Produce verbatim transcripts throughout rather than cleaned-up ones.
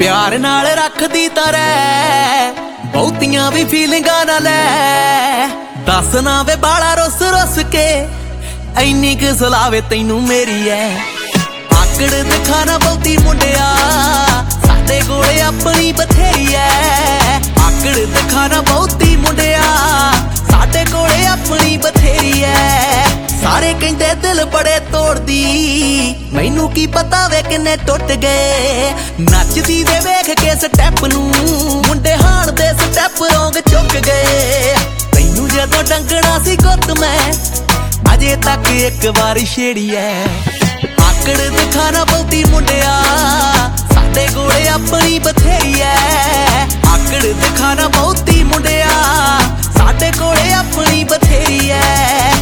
प्यार नाल रखदी तरह बहुतियां भी फीलिंगां ना लै दस ना वे बाला रुस रुस के इन्नी क सलावे तैनू मेरी है आकड़ दिखाना बहुती मुंडिया साडे कोले अपनी बथेरी है आकड़ दिखाना बहुती मुंडिया साडे कोले अपनी बथेरी है सारे कहंदे दिल बड़े तोड़दी मैनू की पता वे किन्ने टुट गए नचदी दे वेख के स्टैप नू मुंडे हाण दे स्टैप रोंग चुक गए तैनू जदों डंगना सी गुत मैं अजे तक एक बार छेड़ी है आकड़ दिखाना बहुती मुंडिया साडे कोले अपनी बथेरी है आकड़ दिखाना बहुती मुंडिया साडे कोले अपनी बथेरी है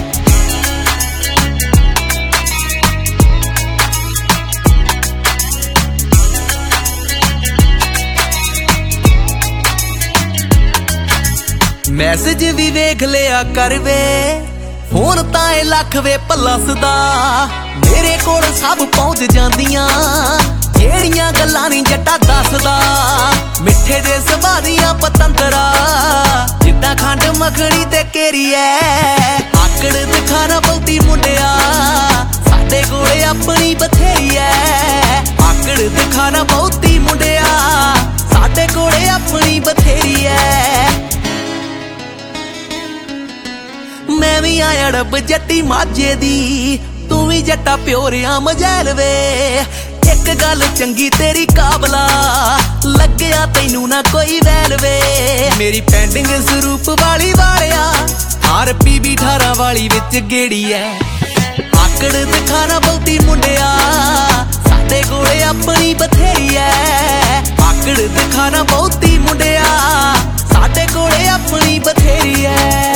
मैसेज भी वेख लिया कर वे फोन ताए लख वे प्लस दा मेरे कोल सब पहुंच जांदियां जेड़ियां गल्लां नहीं जट्टा दसदा मिठे दे सवादियां पतंदरा जिद्दां खंड मखनी ते केरी है आकड़ दिखाना बहुती मुंडिया साडे कोले अपनी बथेरी है आकड़ दिखाना बहुती मुंडिया साडे कोले अपनी बथेरी है मैं भी आया रब जट्टी माझे दी तू भी जट्टा प्योरिया मजैल वे एक गल चंगी तेरी काबला लग्या तैनू ना कोई वैल वे मेरी पेंडिंग स्वरूप वाली वालिया आर पी भी अठारह वाली विच गेड़ी है आकड़ दिखाना बहुती मुंडिया साडे कोले अपनी बथेरी है आकड़ दिखाना बहुती मुंडिया साडे कोले अपनी बथेरी है।